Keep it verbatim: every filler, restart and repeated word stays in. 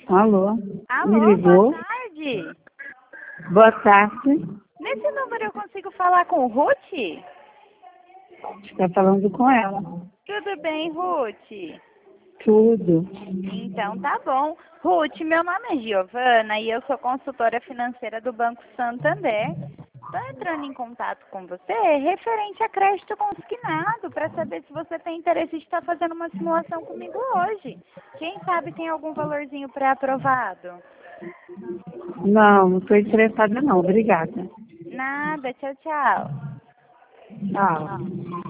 Alô? Me Alô, ligou? boa tarde. Boa tarde. Nesse número eu consigo falar com Ruth? Está falando com ela. Tudo bem, Ruth? Tudo. Então tá bom. Ruth, meu nome é Giovana e eu sou consultora financeira do Banco Santander. Estou entrando em contato com você referente a crédito consignado para saber se você tem interesse de estar fazendo uma simulação comigo hoje. Quem sabe tem algum valorzinho pré-aprovado? Não, não estou interessada não. Obrigada. Nada, tchau, tchau. Tchau.